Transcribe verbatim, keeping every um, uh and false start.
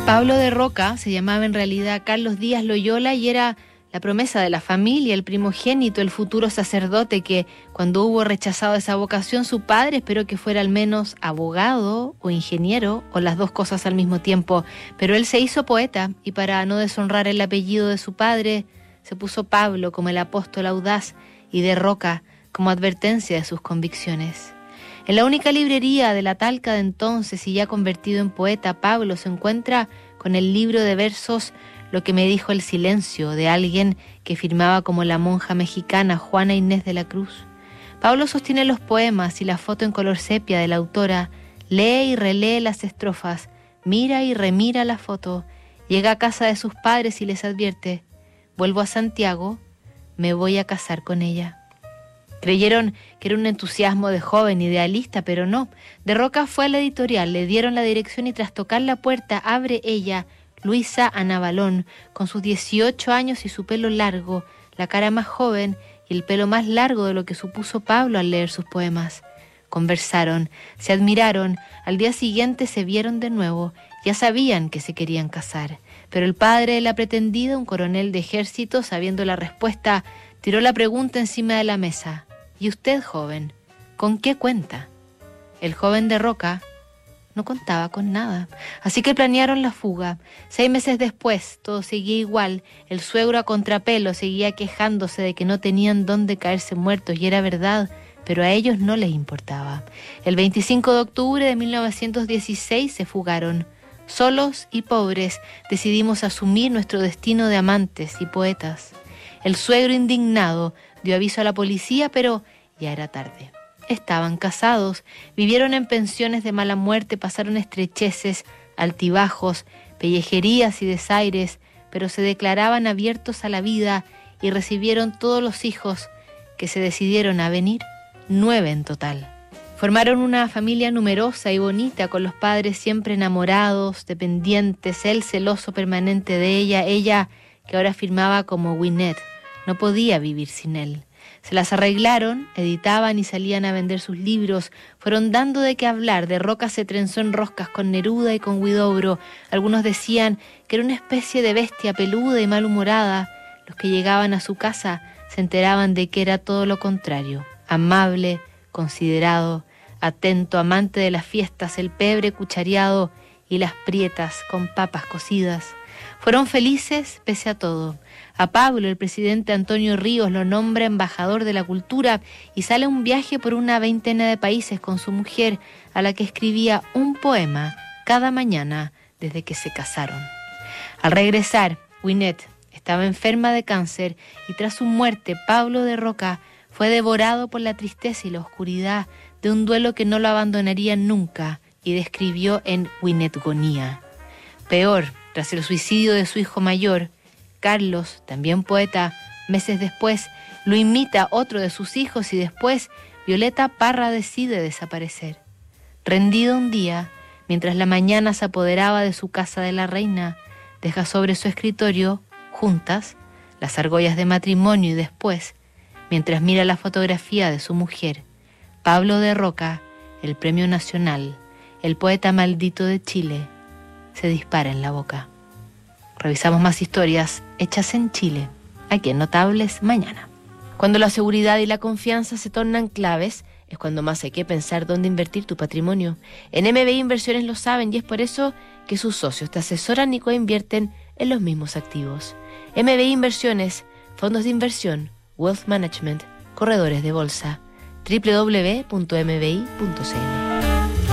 Pablo de Roca se llamaba en realidad Carlos Díaz Loyola y era la promesa de la familia, el primogénito, el futuro sacerdote que, cuando hubo rechazado esa vocación, su padre esperó que fuera al menos abogado o ingeniero o las dos cosas al mismo tiempo. Pero él se hizo poeta y, para no deshonrar el apellido de su padre, se puso Pablo como el apóstol audaz y de Roca como advertencia de sus convicciones. En la única librería de la Talca de entonces, y ya convertido en poeta, Pablo se encuentra con el libro de versos Lo que me dijo el silencio, de alguien que firmaba como la monja mexicana Juana Inés de la Cruz. Pablo sostiene los poemas y la foto en color sepia de la autora, lee y relee las estrofas, mira y remira la foto, llega a casa de sus padres y les advierte: vuelvo a Santiago, me voy a casar con ella. Creyeron que era un entusiasmo de joven idealista, pero no. De Roca fue a la editorial, le dieron la dirección y tras tocar la puerta abre ella, Luisa Ana Balón, con sus dieciocho años y su pelo largo, la cara más joven y el pelo más largo de lo que supuso Pablo al leer sus poemas. Conversaron, se admiraron, al día siguiente se vieron de nuevo, ya sabían que se querían casar. Pero el padre de la pretendida, un coronel de ejército, sabiendo la respuesta, tiró la pregunta encima de la mesa. ¿Y usted, joven, con qué cuenta? El joven de Roca no contaba con nada, así que planearon la fuga. Seis meses después, todo seguía igual. El suegro a contrapelo seguía quejándose de que no tenían dónde caerse muertos, y era verdad, pero a ellos no les importaba. El veinticinco de octubre de mil novecientos dieciséis se fugaron. Solos y pobres decidimos asumir nuestro destino de amantes y poetas. El suegro, indignado, dio aviso a la policía, pero ya era tarde. Estaban casados, vivieron en pensiones de mala muerte, pasaron estrecheces, altibajos, pellejerías y desaires, pero se declaraban abiertos a la vida y recibieron todos los hijos que se decidieron a venir, nueve en total. Formaron una familia numerosa y bonita, con los padres siempre enamorados, dependientes, él celoso permanente de ella, ella que ahora firmaba como Winnet. No podía vivir sin él. Se las arreglaron, editaban y salían a vender sus libros. Fueron dando de qué hablar. De Roca se trenzó en roscas con Neruda y con Huidobro. Algunos decían que era una especie de bestia peluda y malhumorada. Los que llegaban a su casa se enteraban de que era todo lo contrario. Amable, considerado, atento, amante de las fiestas, el pebre cuchareado y las prietas con papas cocidas. Fueron felices pese a todo. A Pablo, el presidente Antonio Ríos lo nombra embajador de la cultura y sale a un viaje por una veintena de países con su mujer, a la que escribía un poema cada mañana desde que se casaron. Al regresar, Winnet estaba enferma de cáncer y tras su muerte, Pablo de Roca fue devorado por la tristeza y la oscuridad de un duelo que no lo abandonaría nunca, y describió en Winnetgonía. Peor, tras el suicidio de su hijo mayor, Carlos, también poeta, meses después, lo imita otro de sus hijos y después Violeta Parra decide desaparecer. Rendido un día, mientras la mañana se apoderaba de su casa de la reina, deja sobre su escritorio, juntas, las argollas de matrimonio y después, mientras mira la fotografía de su mujer, Pablo de Roca, el Premio Nacional, el poeta maldito de Chile, se dispara en la boca. Revisamos más historias hechas en Chile, aquí en Notables mañana. Cuando la seguridad y la confianza se tornan claves, es cuando más hay que pensar dónde invertir tu patrimonio. En M B I Inversiones lo saben y es por eso que sus socios te asesoran y coinvierten en los mismos activos. M B I Inversiones, fondos de inversión, wealth management, corredores de bolsa. doble u doble u doble u punto m b i punto c l